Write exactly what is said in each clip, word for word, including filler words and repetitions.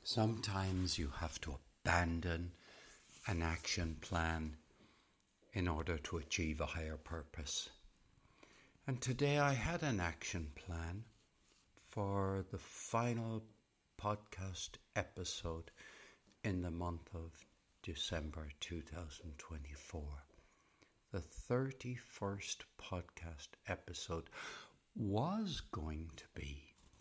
Sometimes you have to abandon an action plan in order to achieve a higher purpose. And today I had an action plan for the final podcast episode in the month of December two thousand twenty-four. The thirty-first podcast episode was going to be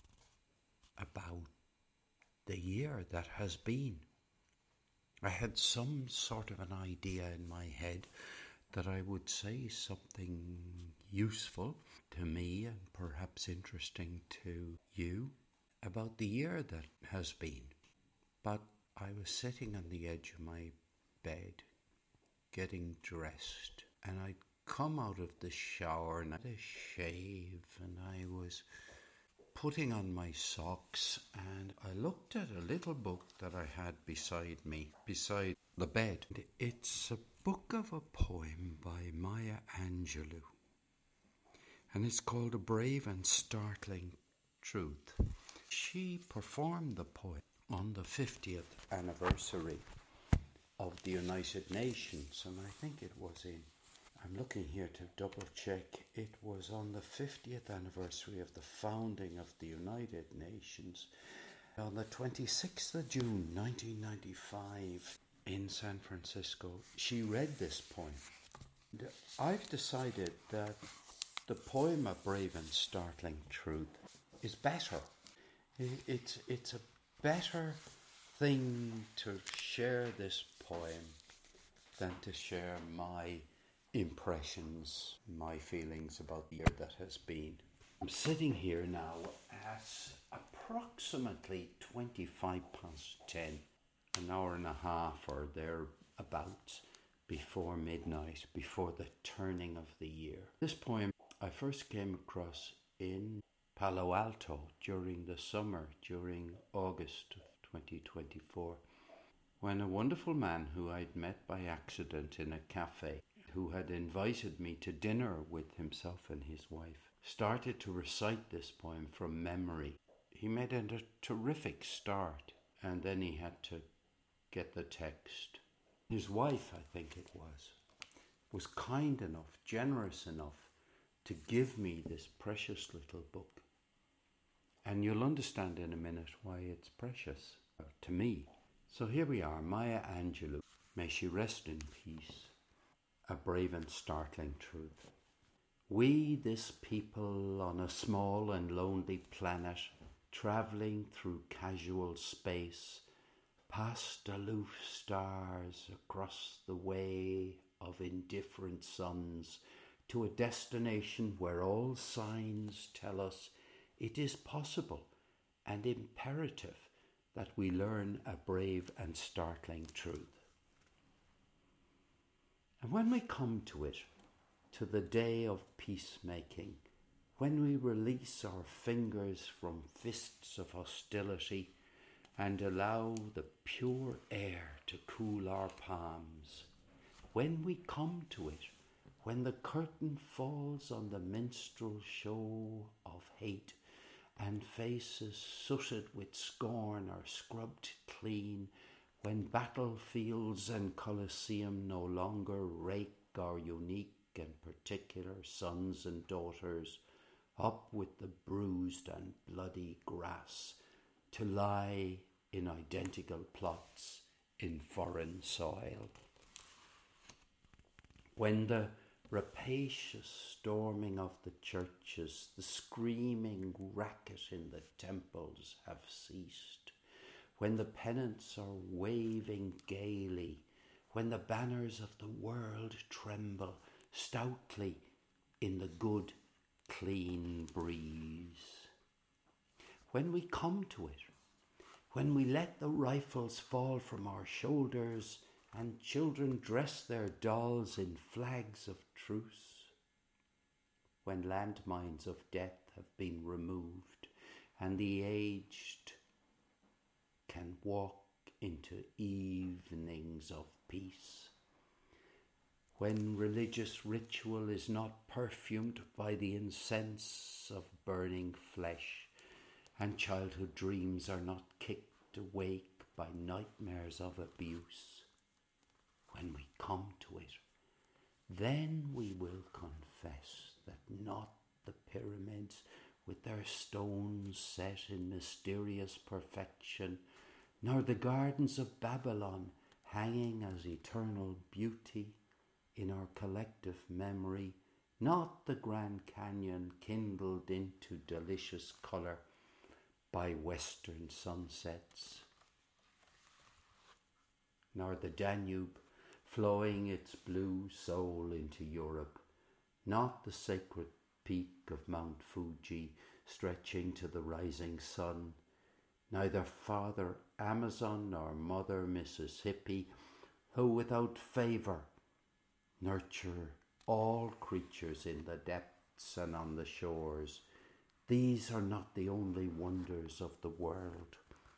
about the year that has been. I had some sort of an idea in my head that I would say something useful to me and perhaps interesting to you about the year that has been. But I was sitting on the edge of my bed, getting dressed, and I'd come out of the shower and I had a shave, and I was putting on my socks, and I looked at a little book that I had beside me, beside the bed. It's a book of a poem by Maya Angelou, and it's called A Brave and Startling Truth. She performed the poem on the fiftieth anniversary of the United Nations, and I think it was in I'm looking here to double check. It was on the fiftieth anniversary of the founding of the United Nations on the twenty-sixth of June nineteen ninety-five in San Francisco. She read this poem. I've decided that the poem A Brave and Startling Truth is better. It's, it's a better thing to share this poem than to share my impressions, my feelings about the year that has been. I'm sitting here now at approximately twenty-five past ten, an hour and a half or thereabouts before midnight, before the turning of the year. This poem I first came across in Palo Alto during the summer, during August of twenty twenty-four, when a wonderful man who I'd met by accident in a cafe, who had invited me to dinner with himself and his wife, started to recite this poem from memory. He made a terrific start, and then he had to get the text. His wife, I think it was, was kind enough, generous enough to give me this precious little book. And you'll understand in a minute why it's precious to me. So here we are, Maya Angelou. May she rest in peace. A Brave and Startling Truth. We, this people on a small and lonely planet, travelling through casual space, past aloof stars, across the way of indifferent suns, to a destination where all signs tell us it is possible and imperative that we learn a brave and startling truth. And when we come to it, to the day of peacemaking, when we release our fingers from fists of hostility and allow the pure air to cool our palms, when we come to it, when the curtain falls on the minstrel show of hate and faces sooted with scorn are scrubbed clean, when battlefields and coliseum no longer rake our unique and particular sons and daughters up with the bruised and bloody grass to lie in identical plots in foreign soil. When the rapacious storming of the churches, the screaming racket in the temples have ceased, when the pennants are waving gaily, when the banners of the world tremble stoutly in the good, clean breeze. When we come to it, when we let the rifles fall from our shoulders and children dress their dolls in flags of truce, when landmines of death have been removed and the aged can walk into evenings of peace, when religious ritual is not perfumed by the incense of burning flesh and childhood dreams are not kicked awake by nightmares of abuse. When we come to it, then we will confess that not the pyramids with their stones set in mysterious perfection, nor the gardens of Babylon hanging as eternal beauty in our collective memory, not the Grand Canyon kindled into delicious colour by western sunsets, nor the Danube flowing its blue soul into Europe, not the sacred peak of Mount Fuji stretching to the rising sun, neither Father Amazon nor Mother Mississippi, who without favour nurture all creatures in the depths and on the shores. These are not the only wonders of the world.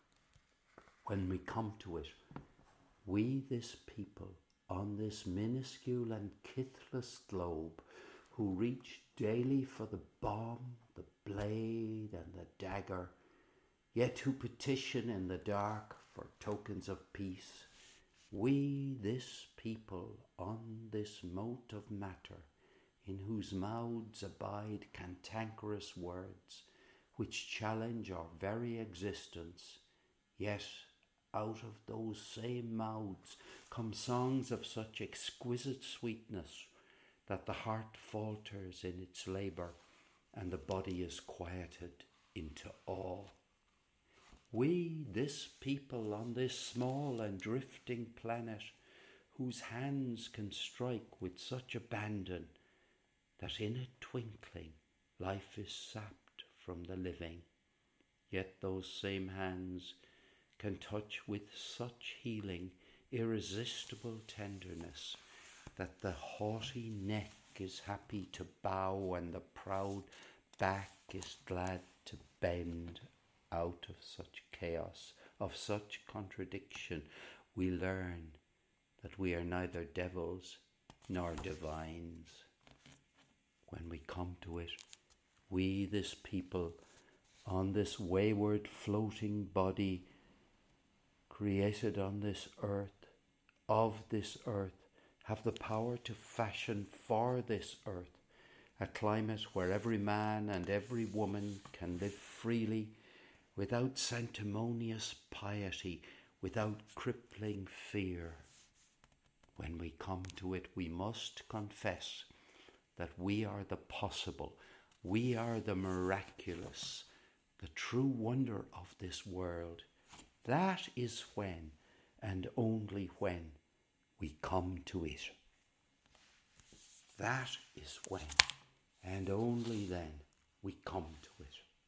When we come to it, we, this people, on this minuscule and kithless globe, who reach daily for the bomb, the blade and the dagger, yet who petition in the dark for tokens of peace, we, this people, on this mote of matter, in whose mouths abide cantankerous words, which challenge our very existence, yet out of those same mouths come songs of such exquisite sweetness that the heart falters in its labour and the body is quieted into awe. We, this people on this small and drifting planet, whose hands can strike with such abandon that in a twinkling life is sapped from the living, yet those same hands can touch with such healing, irresistible tenderness that the haughty neck is happy to bow and the proud back is glad to bend. Out of such chaos, of such contradiction, we learn that we are neither devils nor divines. When we come to it, we, this people, on this wayward floating body, created on this earth, of this earth, have the power to fashion for this earth a climate where every man and every woman can live freely, without sanctimonious piety, without crippling fear. When we come to it, we must confess that we are the possible, we are the miraculous, the true wonder of this world. That is when, and only when, we come to it. That is when, and only then, we come to it.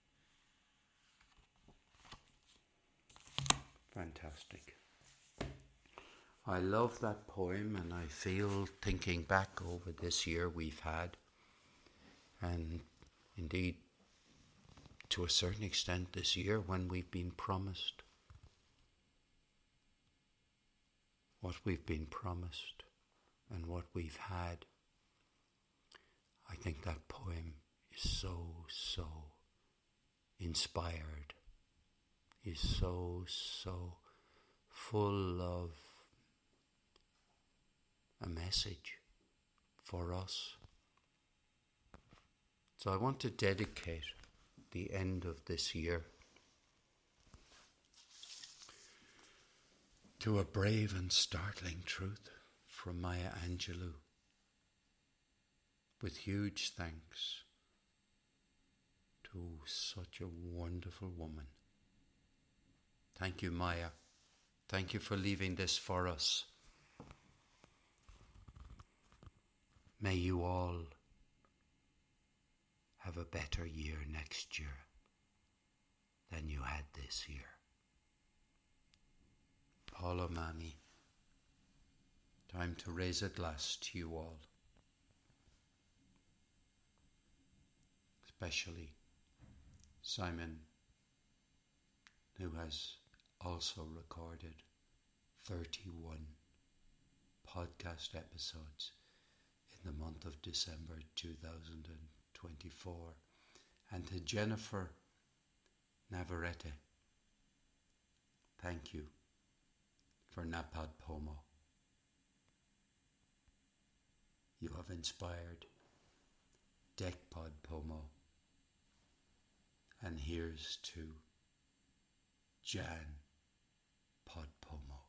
Fantastic. I love that poem, and I feel, thinking back over this year we've had, and indeed to a certain extent this year when we've been promised what we've been promised and what we've had. I think that poem is so, so inspired, is so, so full of a message for us. So I want to dedicate the end of this year to a brave and startling truth from Maya Angelou, with huge thanks to such a wonderful woman. Thank you, Maya. Thank you for leaving this for us. May you all have a better year next year than you had this year. Paolo Mani, time to raise a glass to you all, especially Simon, who has also recorded thirty-one podcast episodes in the month of December two thousand twenty-four, and to Jennifer Navarrete, Thank you for Napad Pomo. You have inspired Dekpod Pomo. And here's to Jan Podpomo.